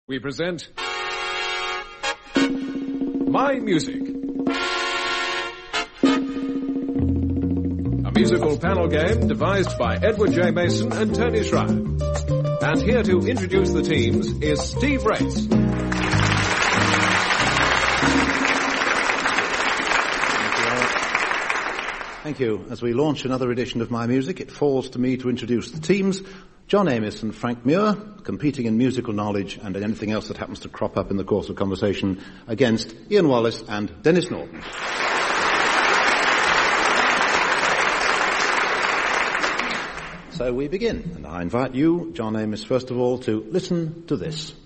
We present My Music, a musical panel game devised by Edward J. Mason and Tony Schreier. And here to introduce the teams is Steve Race. Thank you. As we launch another edition of My Music, it falls to me to introduce the teams. John Amos and Frank Muir, competing in musical knowledge and in anything else that happens to crop up in the course of conversation, against Ian Wallace and Dennis Norton. So we begin, and I invite you, John Amos, first of all, to listen to this.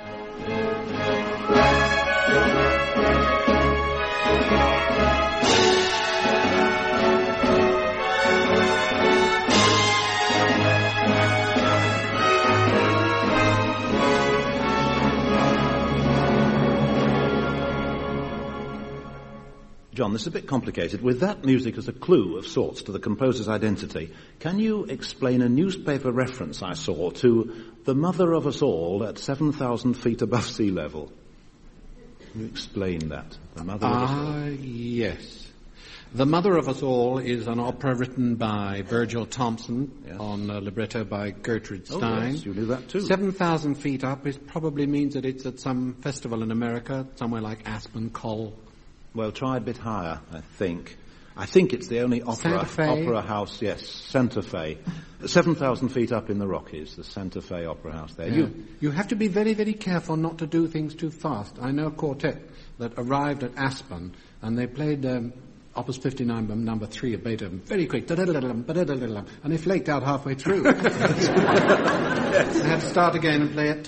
John, this is a bit complicated. With that music as a clue of sorts to the composer's identity, can you explain a newspaper reference I saw to the mother of us all at 7,000 feet above sea level? Can you explain that? The mother of us all. Yes. The Mother of Us All is an opera written by Virgil Thompson on a libretto by Gertrude Stein. Oh, yes, you knew that too. 7,000 feet up probably means that it's at some festival in America, somewhere like Aspen, Col. Well, try a bit higher, I think. I think it's the only opera house, yes, Santa Fe. 7,000 feet up in the Rockies, the Santa Fe Opera House there. Yeah. You have to be very, very careful not to do things too fast. I know a quartet that arrived at Aspen, and they played Opus 59, number 3 of Beethoven, very quick, and they flaked out halfway through. They had to start again and play it.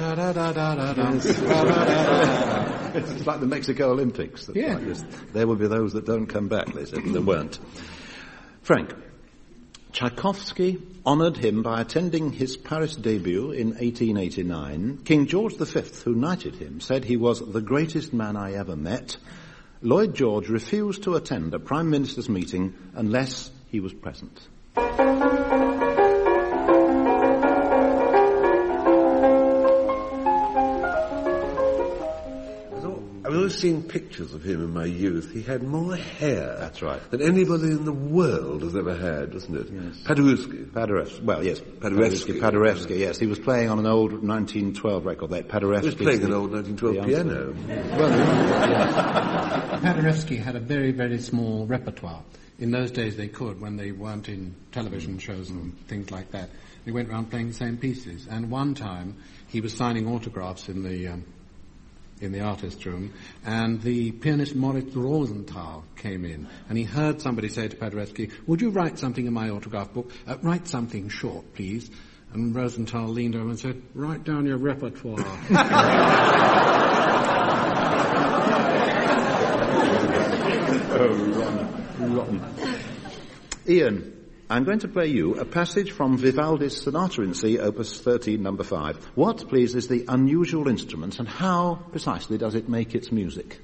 It's like the Mexico Olympics. Yeah. Like there will be those that don't come back, they said, and there weren't. Frank, Tchaikovsky honoured him by attending his Paris debut in 1889. King George V, who knighted him, said he was the greatest man I ever met. Lloyd George refused to attend a Prime Minister's meeting unless he was present. I've always seen pictures of him in my youth. He had more hair. That's right. Than anybody in the world has ever had, wasn't it? Yes. Paderewski. Well, yes. Paderewski, yes. He was playing on an old 1912 record. Paderewski. He was playing an old 1912 piano. Paderewski had a very, very small repertoire. In those days they could, when they weren't in television shows and things like that. They went around playing the same pieces. And one time he was signing autographs in the artist room, and the pianist Moritz Rosenthal came in, and he heard somebody say to Paderewski, "Would you write something in my autograph book? Write something short, please." And Rosenthal leaned over and said, "Write down your repertoire." Rotten. Ian, I'm going to play you a passage from Vivaldi's Sonata in C, Opus 13, number 5. What, please, is the unusual instrument, and how precisely does it make its music?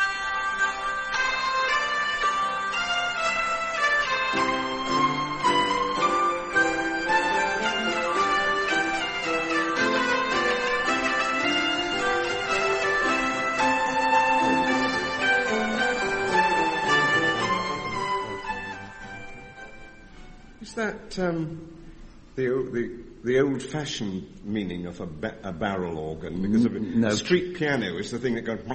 Is that the old-fashioned meaning of a barrel organ? Because of no. Street piano is the thing that goes...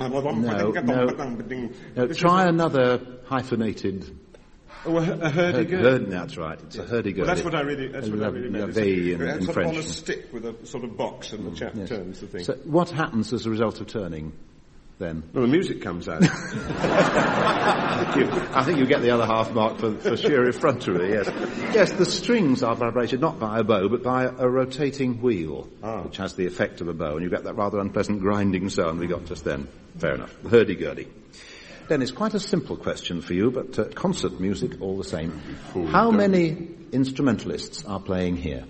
No, try another hyphenated... Oh, a hurdy-gurdy. That's right. It's a hurdy-gurdy. Well, that's what I really meant. In sort French. of on a stick with a sort of box, and the chap turns the thing. So what happens as a result of turning, then? Well, the music comes out. I think you get the other half mark for sheer effrontery, yes. Yes, the strings are vibrated not by a bow, but by a rotating wheel, which has the effect of a bow, and you get that rather unpleasant grinding sound we got just then. Fair enough. Hurdy-gurdy. Dennis, quite a simple question for you, but concert music all the same. How many instrumentalists are playing here?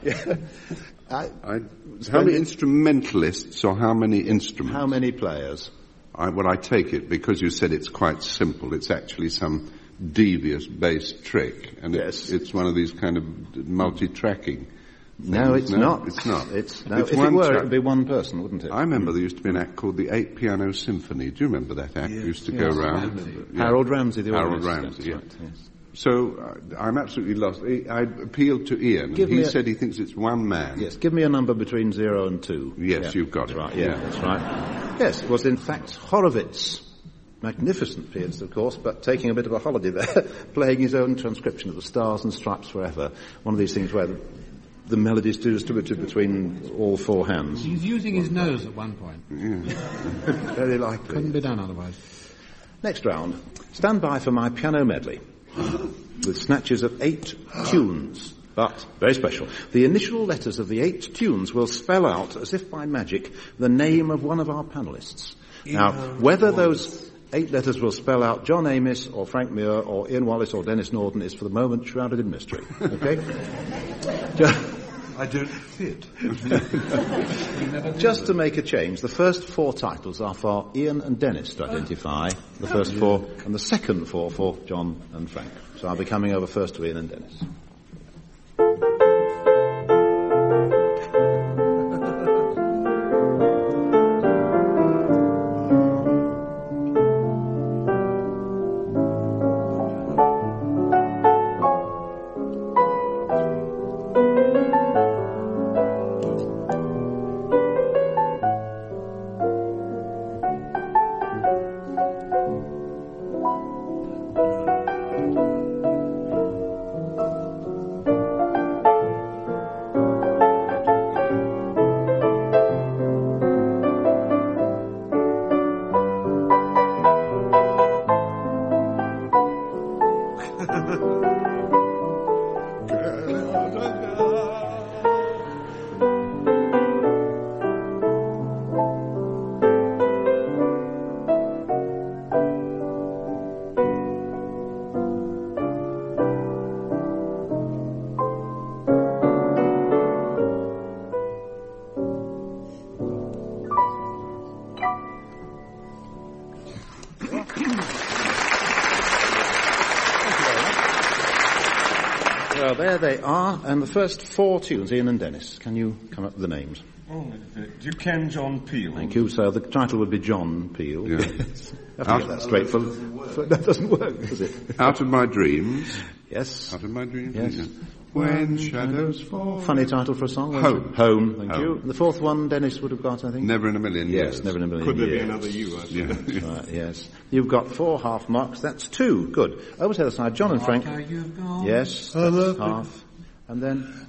How many instrumentalists or how many instruments? How many players? I take it, because you said it's quite simple, it's actually some devious bass trick, and Yes. it's one of these kind of multi-tracking. No, it's not. It's not. If It's it one were, track. it would be one person, wouldn't it? I remember there used to be an act called the 8-Piano Symphony. Do you remember that act? It used to go around. Yeah. Harold Ramsey, the Harold organist. Ramsey, That's yeah. right, yes. So I'm absolutely lost. I appealed to Ian, Give and me he a- said he thinks it's one man. Yes, give me a number between 0 and 2. Yes, you've got it. Right, yeah, that's right. Yes, it was in fact Horowitz. Magnificent pianist, of course, but taking a bit of a holiday there, playing his own transcription of the Stars and Stripes Forever. One of these things where the melody is distributed between all four hands. He's using his nose at one point. Very likely. Couldn't be done otherwise. Next round. Stand by for my piano medley with snatches of 8 tunes. But, very special, the initial letters of the 8 tunes will spell out, as if by magic, the name of one of our panellists. Now, whether those 8 letters will spell out John Amos or Frank Muir or Ian Wallace or Dennis Norden is for the moment shrouded in mystery. Okay? I don't fit. Just to make a change, the first 4 titles are for Ian and Dennis to identify, the first 4, and the second 4 for John and Frank. So I'll be coming over first to Ian and Dennis. Well, there they are, and the first 4 tunes, Ian and Dennis. Can you come up with the names? Duquesne John Peel. Thank you. So the title would be John Peel. Yeah. Have to get that straight. That doesn't work, does it? Out of My Dreams. Yes. Out of My Dreams. Yes. Yeah. When shadows fall. Funny title for a song. wasn't it? Home. Thank you. And the 4th one, Dennis would have got, I think. Never in a Million Yes, Years. Never in a Million Could there be Years. another you? I suppose? Yeah. Right, yes. You've got 4 half marks. That's 2. Good. Over to the other side. John and Frank. After you've gone. Yes. That's half. And then...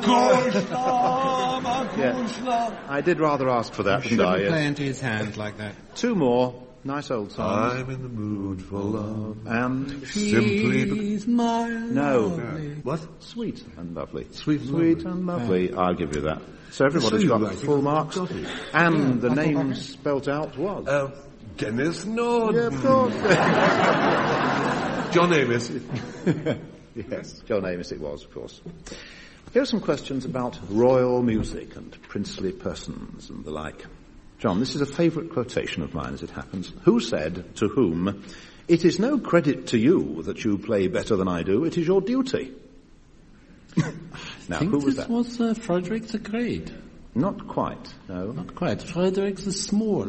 Yeah. I did rather ask for that, didn't Shouldn't I? play Yes. into his hands like that. 2 more. Nice old songs. I'm in the mood for love. And... Simply She's my No. lovely. What? Sweet and lovely. Sweet and Sweet lovely. and lovely. I'll give you that. So everybody's So got you like full it. marks. Got it. And the name spelt out was... Dennis yeah, Norden. of course. John Amos. Yes, John Amos it was, of course. Here are some questions about royal music and princely persons and the like. John, this is a favourite quotation of mine as it happens. Who said to whom, "It is no credit to you that you play better than I do, it is your duty"? Now, I think who was this that? was Frederick the Great. Not quite, no. Not quite. Frederick the Small.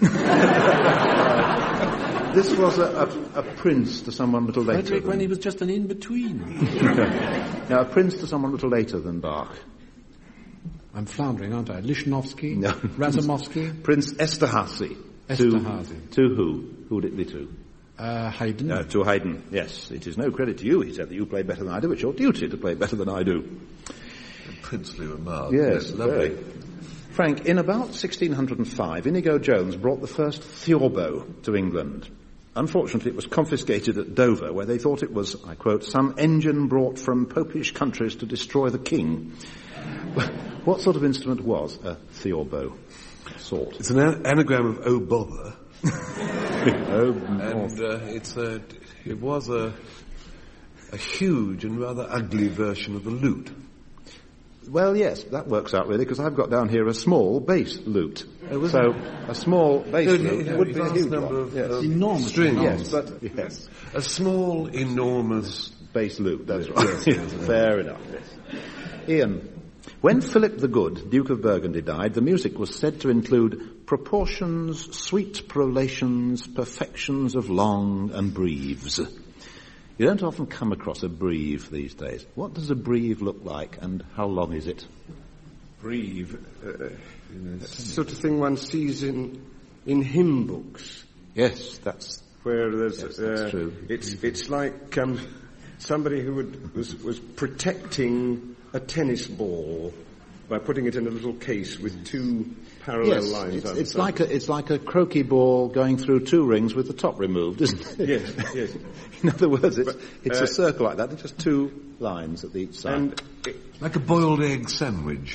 This was a prince to someone a little later. Frederick when he was just an in-between. Now, a prince to someone a little later than Bach. I'm floundering, aren't I? Lichnowsky? No. Razumovsky? Prince Esterhazy. Esterhazy. To who? Who would it be to? Haydn? To Haydn, yes. "It is no credit to you," he said, "that you play better than I do. It's your duty to play better than I do." Princely remark. Yes, lovely. very. Frank, in about 1605, Inigo Jones brought the first theorbo to England. Unfortunately, it was confiscated at Dover, where they thought it was, I quote, "some engine brought from popish countries to destroy the king." What sort of instrument was a theorbo? Sort. It's an anagram of "oh bother," Oh, and it was a huge and rather ugly version of the lute. Well, yes, that works out really, because I've got down here a small bass lute. So a small bass lute would be a huge number one. of Yes. Enormous. strings. Yes, but yes, A small, enormous... bass lute. That's right. Fair enough. Yes. Ian, when Philip the Good, Duke of Burgundy, died, the music was said to include proportions, sweet prolations, perfections of long and breves. You don't often come across a breve these days. What does a breve look like, and how long is it? Breve, sort of thing one sees in hymn books, Yes, that's where there's that's true. It's like somebody who was protecting a tennis ball by putting it in a little case with two parallel lines. It's like a croquet ball going through two rings with the top removed, isn't it? Yes, yes. In other words, it's a circle like that. There's just two lines at each side. And Like a boiled egg sandwich.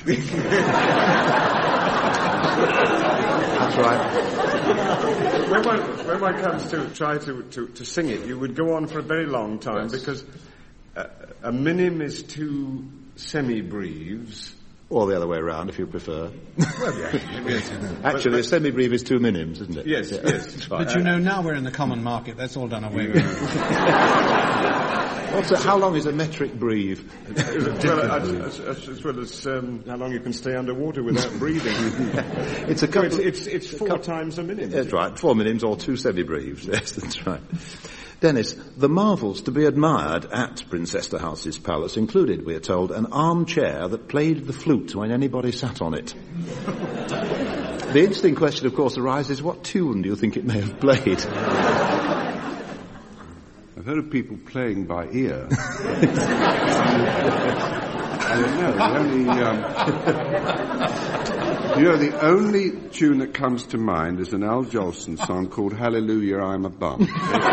That's right. when one comes to try to sing it, you would go on for a very long time because a minim is two semi-breves. Or the other way around, if you prefer. Actually, a semi-breve is two minims, isn't it? Yes, yes. That's right. But you know, now we're in the common market. That's all done away with. Also, how long is a metric breve? As well as how long you can stay underwater without breathing. It's a couple. It's four times a minute. That's right, 4 minims or two semi-breves. Yes, that's right. Dennis, the marvels to be admired at Prince Esterhouse's palace included, we are told, an armchair that played the flute when anybody sat on it. The interesting question, of course, arises, what tune do you think it may have played? I've heard of people playing by ear. I don't know. The only tune that comes to mind is an Al Jolson song called Hallelujah, I'm a Bum.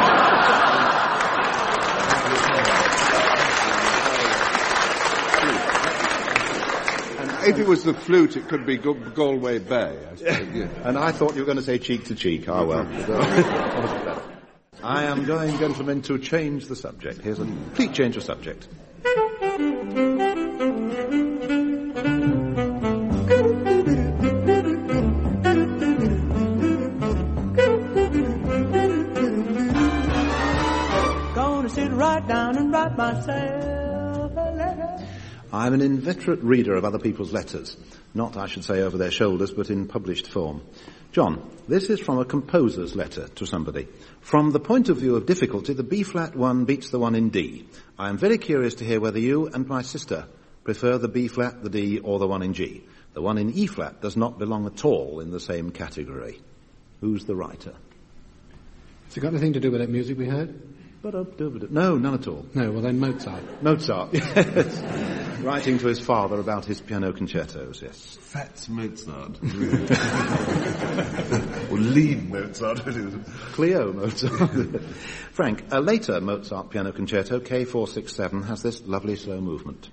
If it was the flute, it could be Galway Bay, I suppose. Yeah. And I thought you were going to say cheek to cheek. Ah, well. I am going, gentlemen, to change the subject. Here's a complete change of subject. Gonna sit right down and write myself a letter. I'm an inveterate reader of other people's letters. Not, I should say, over their shoulders, but in published form. John, this is from a composer's letter to somebody. From the point of view of difficulty, the B-flat one beats the one in D. I am very curious to hear whether you and my sister prefer the B-flat, the D, or the one in G. The one in E-flat does not belong at all in the same category. Who's the writer? Has it got anything to do with that music we heard? No, none at all. No, well then Mozart. Mozart, yes. Writing to his father about his piano concertos, yes. Fats Mozart. Or lead Mozart. Cleo Mozart. Frank, a later Mozart piano concerto, K467, has this lovely slow movement.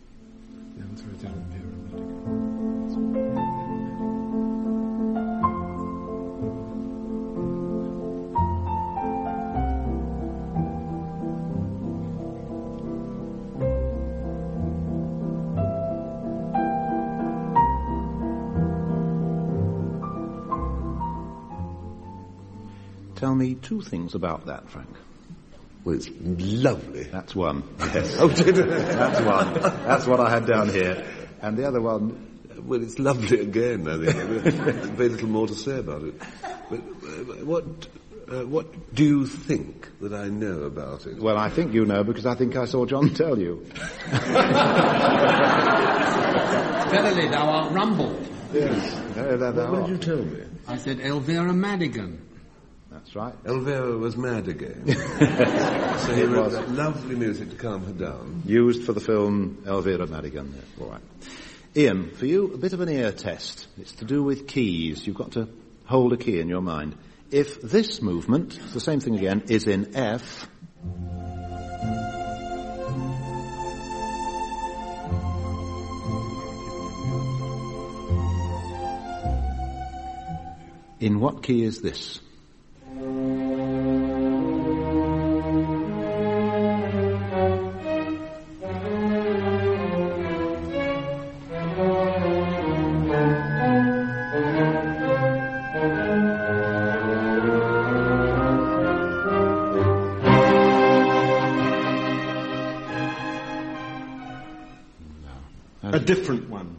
Tell me two things about that, Frank. Well, it's lovely. That's one. Yes. Oh, that's one. That's what I had down here. And the other one... Well, it's lovely again, I think. Very little more to say about it. But what do you think that I know about it? Well, I think you know because I think I saw John tell you. Verily, thou art rumbled. Yes. What did you tell me? I said Elvira Madigan. That's right. Elvira was mad again. So he wrote that lovely music to calm her down. Used for the film Elvira Madigan. Yeah, all right. Ian, for you, a bit of an ear test. It's to do with keys. You've got to hold a key in your mind. If this movement, it's the same thing again, is in F, in what key is this? different one.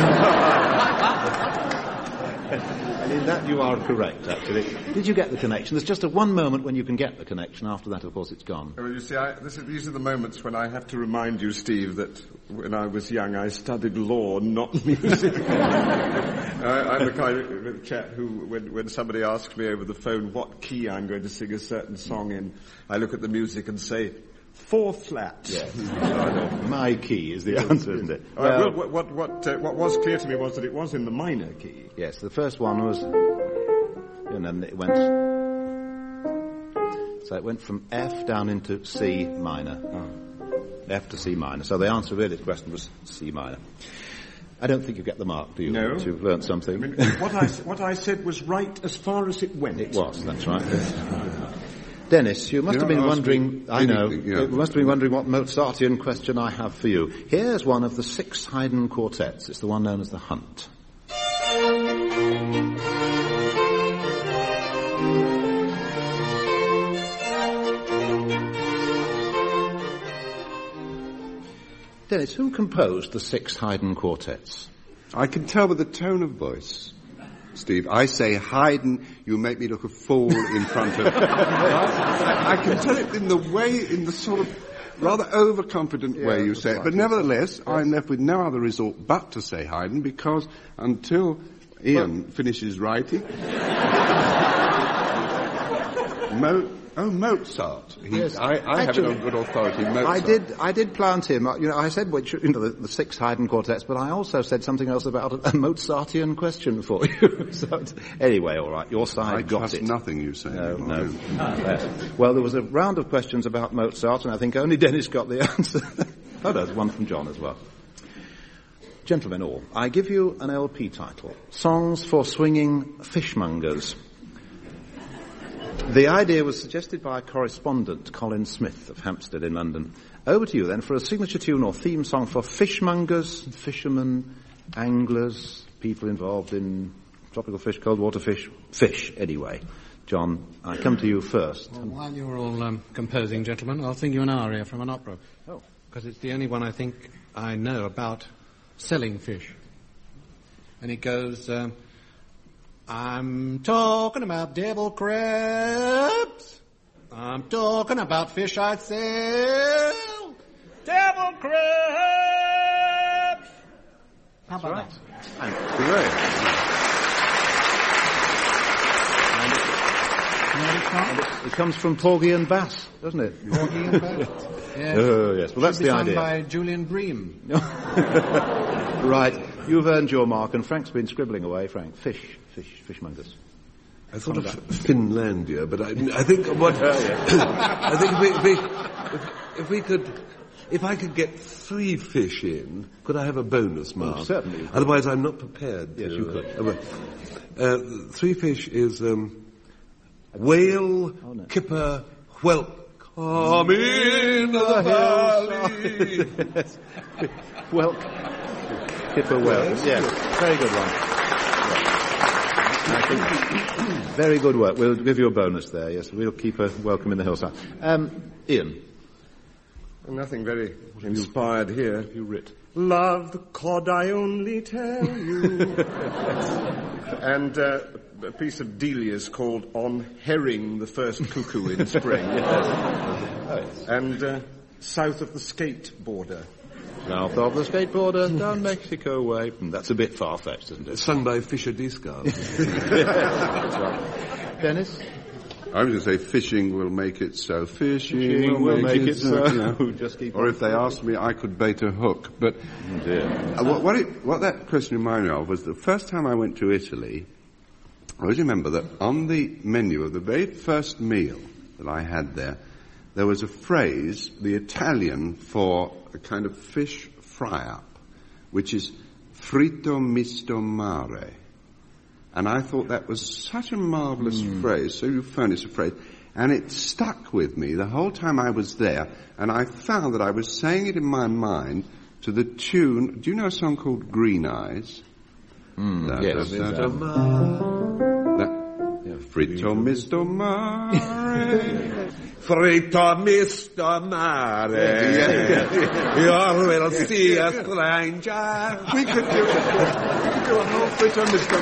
And in that you are correct, actually. Did you get the connection? There's just one moment when you can get the connection. After that, of course, it's gone. Well, you see, these are the moments when I have to remind you, Steve, that when I was young, I studied law, not music. I'm the kind of chap who, when somebody asks me over the phone what key I'm going to sing a certain song in, I look at the music and say, 4 flats. Yes. My key is the answer, isn't it? Well, what was clear to me was that it was in the minor key. Yes, the first one was, and then it went. So it went from F down into C minor. F to C minor. So the answer really to the question was C minor. I don't think you get the mark, do you? No. You've learnt something. I mean, what I said was right as far as it went. It was, that's right. Dennis, you must have been wondering, I know, you must have been wondering what Mozartian question I have for you. Here's one of the 6 Haydn quartets. It's the one known as the Hunt. Dennis, who composed the 6 Haydn quartets? I can tell by the tone of voice, Steve. I say Haydn, you make me look a fool in front of... I can tell it in the sort of rather overconfident way you say it. But nevertheless, I'm left with no other resort but to say Haydn, because until Ian finishes writing... Mozart. I have it on good authority. Mozart. I did plant him. I said the 6 Haydn quartets, but I also said something else about a Mozartian question for you. So anyway, all right, your side got it. Nothing you say. No. Well, there was a round of questions about Mozart, and I think only Dennis got the answer. Oh, there's one from John as well. Gentlemen all, I give you an LP title: Songs for Swinging Fishmongers. The idea was suggested by correspondent Colin Smith of Hampstead in London. Over to you then for a signature tune or theme song for fishmongers, fishermen, anglers, people involved in tropical fish, cold water fish anyway. John, I come to you first. Well, while you're all composing, gentlemen, I'll sing you an aria from an opera. Oh. Because it's the only one I think I know about selling fish. And it goes... I'm talking about devil crabs. I'm talking about fish I sell. Devil crabs. How about that? Great. It comes from Porgy and Bass, doesn't it? Porgy and Bass. Yes. Oh, yes. Well, that's the idea. By Julian Bream. Right. You've earned your mark, and Frank's been scribbling away. Frank, fishmongers. I thought of Finlandia, but I think what I think if I could get 3 fish in, could I have a bonus mark? Oh, certainly. Otherwise, I'm not prepared. Yes, you could. 3 fish is whale, kipper, whelk. Come in the valley. Whelk, kipper, whelk. Yes, very good one. I think very good work. We'll give you a bonus there, yes. We'll keep a welcome in the hillside. Ian. Nothing very inspired here. You writ. Love the cod I only tell you. And a piece of Delia's called On Herring the First Cuckoo in Spring. And South of the Skate Border. South of the skateboarder, down Mexico way. That's a bit far-fetched, isn't it? Sung by Fisher Discard. That's right. Dennis? I was going to say fishing will make it so. Fishing will make it so. Just keep or if they asked me, I could bait a hook. But what that question reminded me of was the first time I went to Italy, I always remember that on the menu of the very first meal that I had there was a phrase, the Italian for a kind of fish fry-up, which is fritto misto mare. And I thought that was such a marvellous phrase, so you furnished a phrase, and it stuck with me the whole time I was there, and I found that I was saying it in my mind to the tune, do you know a song called Green Eyes? Yes. Fritto Mr. Mare. Fritto Mr. Mare. You will see a stranger. We could do a whole Fritto Mr.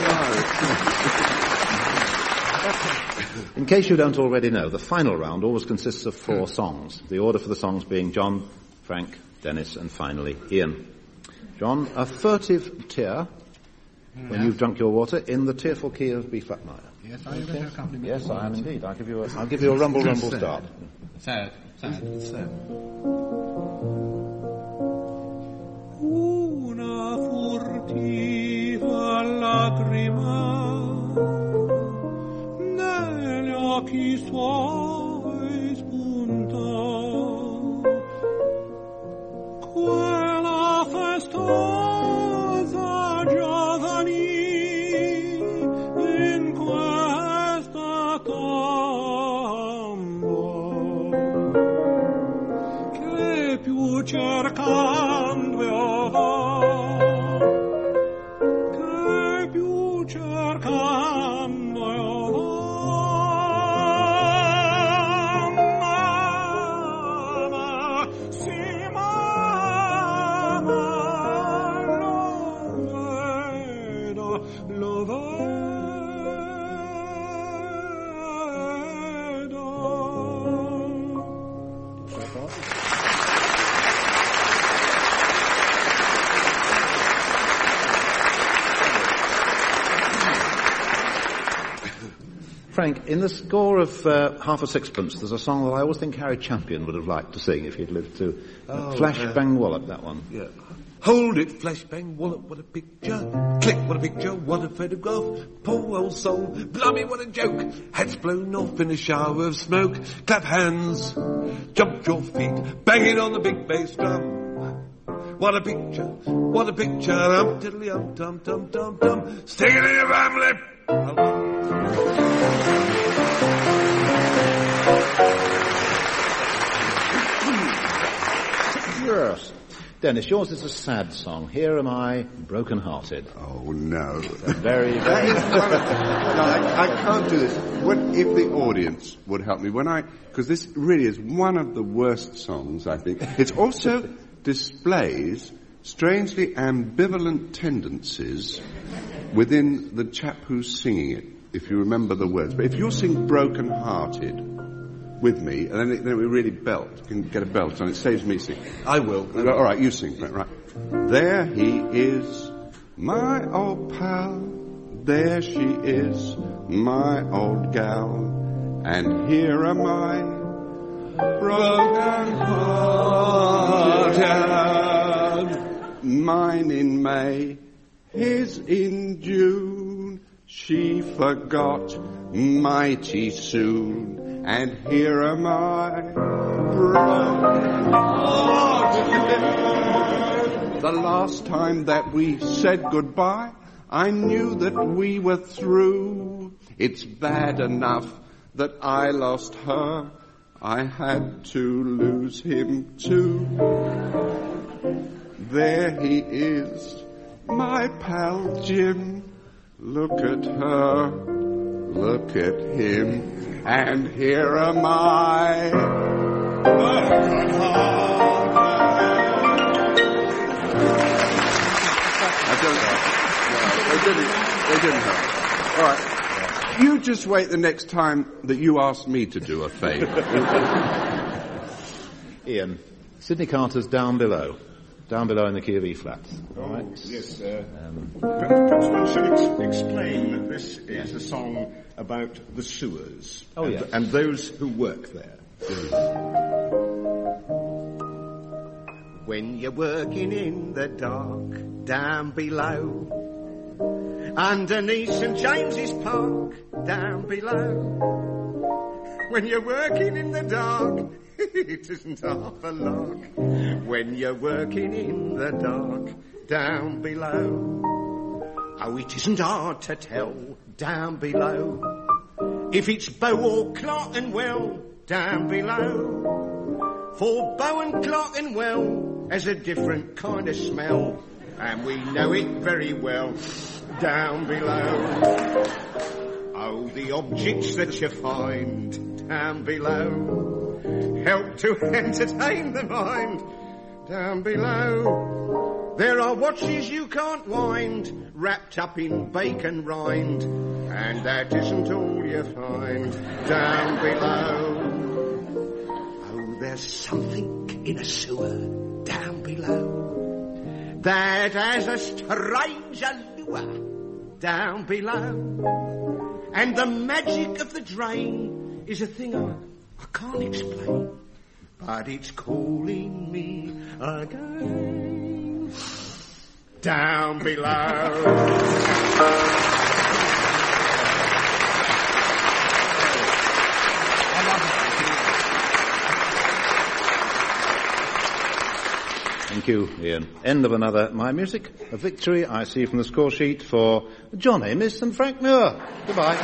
Mare. In case you don't already know, the final round always consists of 4 songs. The order for the songs being John, Frank, Dennis, and finally Ian. John, a furtive tear when you've drunk your water in the tearful key of B flat minor. Yes, are you going to accompany me? Yes, I am indeed. I'll give you a rumble start. Sad. Una furtiva lacrima negli occhi suoi spunta, quella festosa giovanil in questa tomba che più cercando io va, che più cercando io va, ma sì, ma lo vedo. Frank, in the score of Half a Sixpence, there's a song that I always think Harry Champion would have liked to sing if he'd lived to. Flash Bang Wallop, that one. Yeah. Hold it, flash bang wallop, what a picture. Click, what a picture, what a photograph. Poor old soul, blimey, what a joke. Hats blown off in a shower of smoke. Clap hands, jump your feet, bang it on the big bass drum. What a picture, what a picture. Tiddly tum tum tum tum. Stick it in your family. Yes. Dennis, yours is a sad song. Here am I, broken-hearted. Oh, no. Very, very... I can't do this. If the audience would help me, because this really is one of the worst songs, I think. It also displays strangely ambivalent tendencies within the chap who's singing it, if you remember the words. But if you'll sing broken-hearted with me, and then we really belt. You can get a belt on it. Saves me singing. I will. All right, you sing. Right. There he is, my old pal. There she is, my old gal. And here am I, broken-hearted. Mine in May, his in June. She forgot mighty soon. And here am I, broken-hearted. The last time that we said goodbye, I knew that we were through. It's bad enough that I lost her. I had to lose him too. There he is, my pal Jim. Look at her, look at him. And here am I, They didn't help. All right. You just wait the next time that you ask me to do a favour. Ian, Sidney Carter's Down Below. Down Below in the key of E flat. All right. Yes, perhaps one should explain that this is a song about the sewers and those who work there. When you're working in the dark down below, underneath St James's Park down below, when you're working in the dark, it isn't half a lark. When you're working in the dark down below, oh, it isn't hard to tell down below if it's Bow or Clerkenwell down below. For Bow and Clerkenwell has a different kind of smell, and we know it very well down below. Oh, the objects that you find down below help to entertain the mind down below. There are watches you can't wind, wrapped up in bacon rind, and that isn't all you find down below. Oh, there's something in a sewer down below that has a strange allure down below. And the magic of the drain is a thing I can't explain, but it's calling me again down below. Thank you, Ian. End of another My Music. A victory, I see from the score sheet, for John Amos and Frank Muir. Goodbye.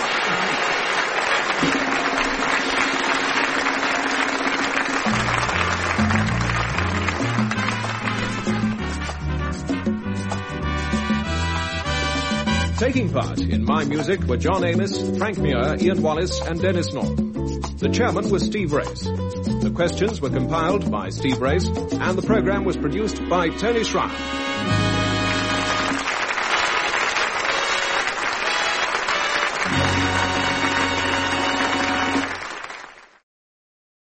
Taking part in My Music were John Amos, Frank Muir, Ian Wallace and Dennis Norton. The chairman was Steve Race. The questions were compiled by Steve Race, and the programme was produced by Tony Schreier.